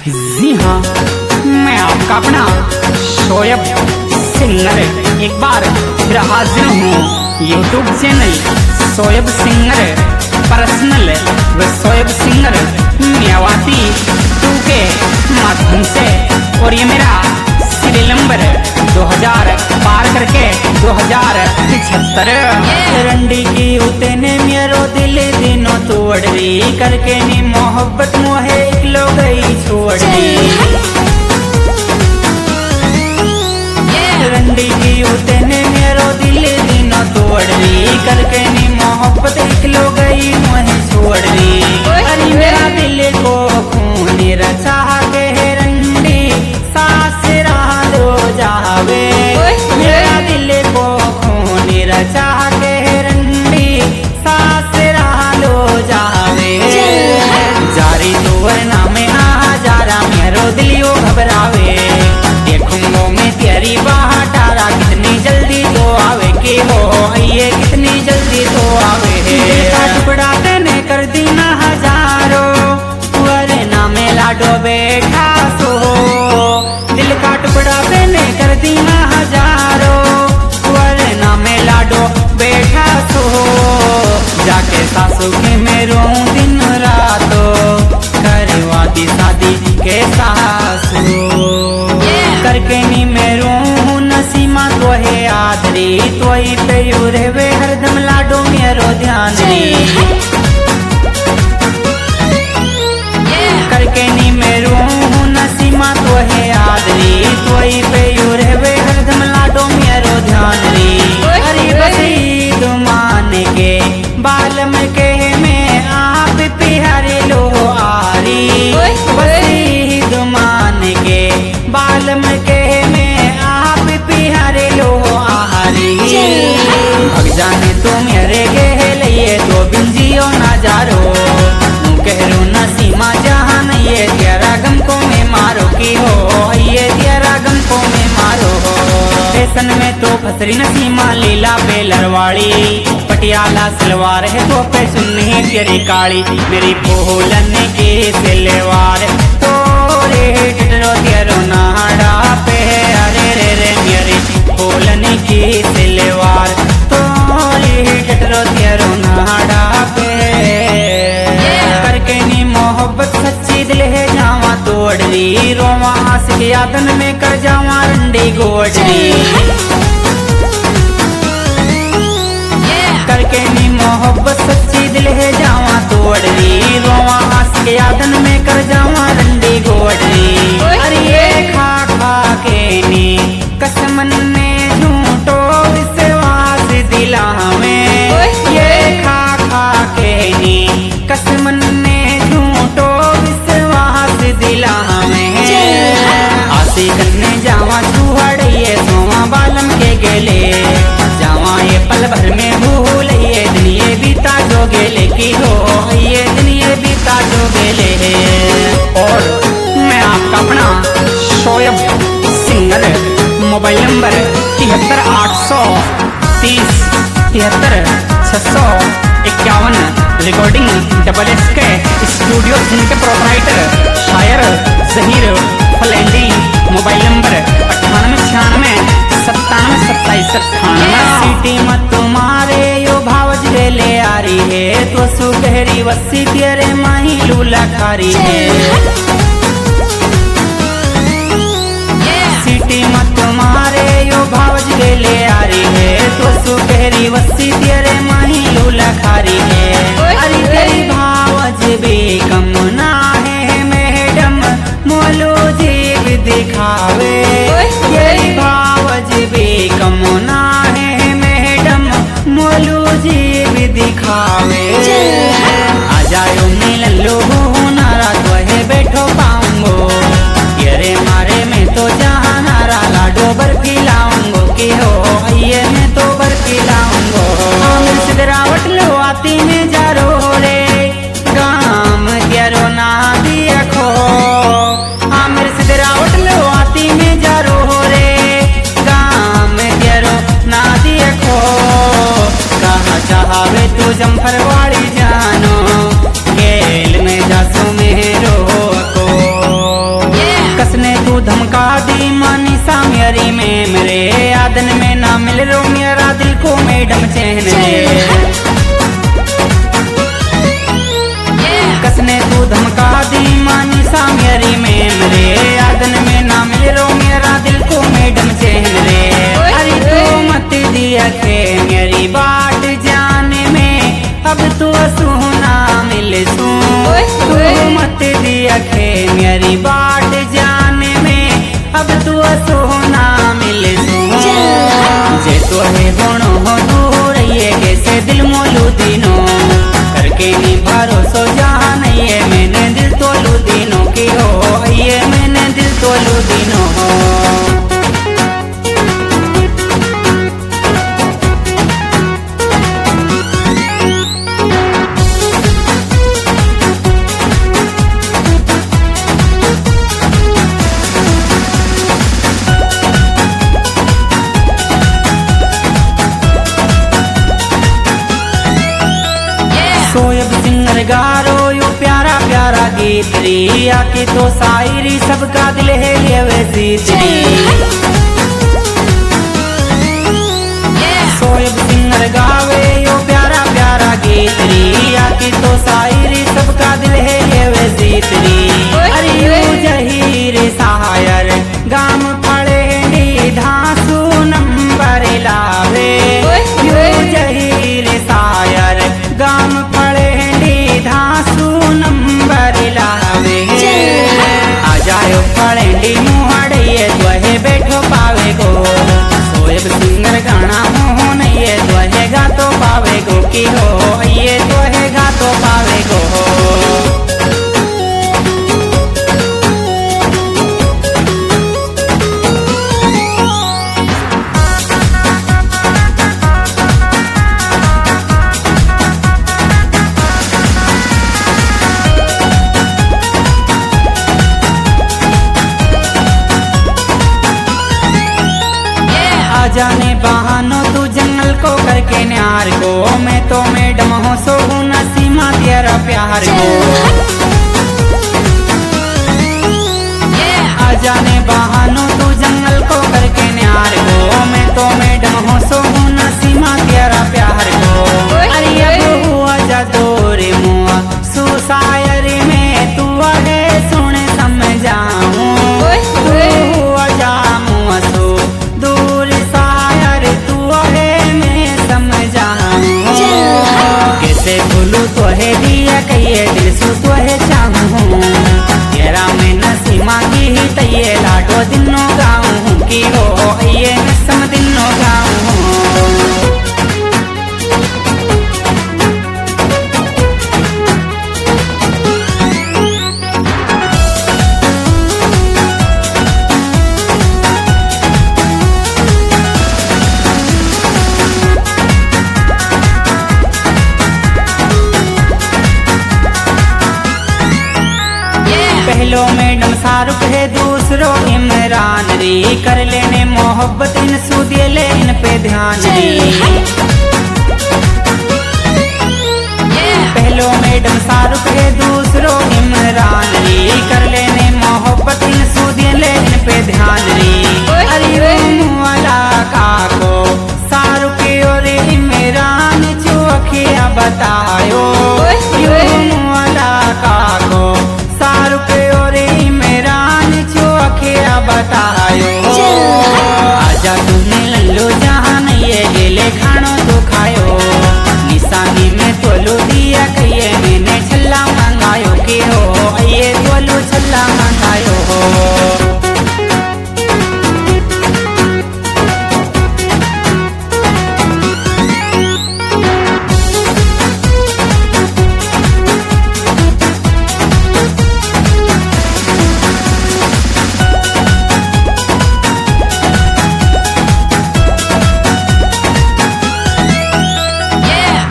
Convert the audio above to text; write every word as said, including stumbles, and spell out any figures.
जी हाँ, मैं आपका अपना शोएब सिंगर एक बार फिर हाजिर हूँ YouTube channel Shoaib singer personal व शोएब सिंगर मियावाती टू के माध्यम से। और ये मेरा सीरियल नंबर दो हज़ार पार करके दो हज़ार पिछहत्तर। रंडी की उतने मेरो दिल दिनों तोड़ दी करके नी मोहब्बत मोहे इकलो गई छोड़ दी। रंडी की उतने मेरो दिल दिनों तोड़ दी करके नी मोहब्बत इकलो गई मोहे छोड़ दी। अरे मेरा दिल को खून रचा के रंडी सास रो जावे। मेरा दिल को खून रचा के रंडी सास रो जावे। जारी तोर नामे आ जारा मेरो दिलियो घबरावे। देखूंगो मैं तेरी बाह डारा कितनी जल्दी तो आवे के हो ये कितनी जल्दी तो आवे। टुकड़ा तेने कर दी ना हजारों तुअरे नामे लाडो बैठा सो। दिल का टुकड़ा तेने कर दी ना हजारों तुअरे नामे लाडो बैठा सो। जाके सासू के मैं रोऊं दिन रातो करवाती शादी के सासू। करके नी मैं रोऊं नसीमा तो है आदरी तो ही पे यूरे वे हरदम लाडो मेरो ध्यान री। करके नी मैं रोऊं नसीमा तो है आदरी तो ही पे यूरे वे हरदम लाडो मेरो ध्यान री। अरे बसी दुमान के बाल में के मैं आप पिहारे लो आरी। बसी दुमान के बाल में के मैं आप पिहारे लो आरी। भग जाने तो मेरे के लिए तो बिंजियो ना जारो कहरो न सीमा जहान ये तेरा गम को मैं मारो की हो ये तेरा गम को मैं मारो। फैशन में तो फसरी न सीमा लीला बेलरवाड़ी पटियाला सलवार है तो पे सुननी तेरी काली। मेरी फूलन की सिलवार तो रे टिटरो तेरो नाड़ा पे। अरे रे रे मेरी फूलन की सिलवार तो रे टिटरो तेरो नाड़ा पे। करके नी मोहब्बत सच्ची दिल है जावा तोड़ दी रोवा आस के यादन में कर जावा रंडी गोड़ दी। करके नी मोहब्बत सच्ची दिल है जावा तोड़ दी रोवा आस के यादन में कर जावा रंडी गोड़ दी। अरे ये खा खा के नी कसमन ने झूठो विश्वास दिला में। ये खा खा के नी कसमन ने झूठो विश्वास दिला में। आसी करने जावा चूहड़ ये सोवा बालम के गेले जावा ये पल भर में भूल ये दिन ये बीता जो गेले की हो ये दिन ये बीता जो गेले। और मैं आपका अपना शोएब सिंगर मोबाइल नंबर तिहत्तर आठ सौ तीस तिहत्तर छः सौ इक्यावन recording double S K studio जिनके प्रोपराइटर शायर जहीर फलेंडी। मोबाइल नंबर अट्ठानवे छियानवे सत्तानवे सत्ताईस अट्ठानवे। सिटी मत तुम्हारे यो भावज रे ले आ रही है तो सुगहरी वसी तेरे माही लूला खारी है। सिटी मत तुम्हारे यो भावज रे ले आ रही है तो सुगहरी वसी तेरे माही लूला खारी है। अरे तेरी भावज भी कम ना है मैडम मोलो जीव दिखावे। तेरी भावज भी कम ना है मैडम मोलो जीव दिखावे। आ जाओ मिलन लो नारा तो है बैठो पाऊंगो तेरे मारे में तो जहाँ नारा लाडो बर्फी लाऊंगो की हो ये मैं तो बर्फी लाऊंगो। मैडम चहन रे। कसने तू धमका दी मानिसा मेरी मैम रे, आदन में ना मेरो मेरा दिल को मैडम चहन रे। अरे तू मत दिया खे मेरी बाट जाने में, अब तू सुना मिल सू। तू मत दिया खे मेरी बाट जाने में, अब तू सुना मिल सू। जे तो है गुण हो दूर ये कैसे दिल मोलू दिनों, करके नहीं भरोसो जहाँ नहीं है मैंने दिल तोलू दिनों की हो, ये मैंने दिल तोलू दिनों हो। सोयब सिंगर गारो यो प्यारा प्यारा गीत री, आके तो शायरी सबका दिल है ये वैसी सोयब सिंगर गावे यो प्यारा प्यारा गीत री, आके तो शायरी सबका दिल है ये वैसी री। अरे यो जहीर शायर गाम पड़े धांसू नंबर लावे, यो जहीर शायर गाम धांसू नंबर लावे। आ जाओ पड़ेंडी मुहड़िए द्वहे बैठो पावे गो, सोयब सिंगर गाना मोह नहीं है द्वहे गा तो पावे गो की हो, ये द्वहे गा तो पावे गो। जाने बहानो तू जंगल को करके न्यार को, मैं तो मैडम हो सो हूँ न सीमा तेरा प्यार को। आ जाने बहानो तू जंगल को करके न्यार को, मैं तो मैडम हो सो हूँ न सीमा तेरा प्यार को। अरे अब हुआ जा दोरे मुआ सु शायरी में तू है सुन समझाऊं, तू हुआ जा मुआ सु दूर शायर तू है मैं समझाऊं। कैसे भूलू तो है दिया कहिए दिल सु तो है चाहूं, तेरा मैं नसीमा की ही तैये लाडो दिनों गाऊं की हो, ये नसम दिनों गाऊं। पहलो मैडम शाहरुख है दूसरो इमरान री, कर लेने मोहब्बत इन सूदिए ले इन पे ध्यान री। पहलो मैडम शाहरुख है दूसरो इमरान री, कर लेने मोहब्बत इन सूदिए ले इन पे ध्यान री। अरे वाला काको शाहरुख और इमरान चौखिया बतायो, वाला काको शाहरुख और इमरान चौखिया बता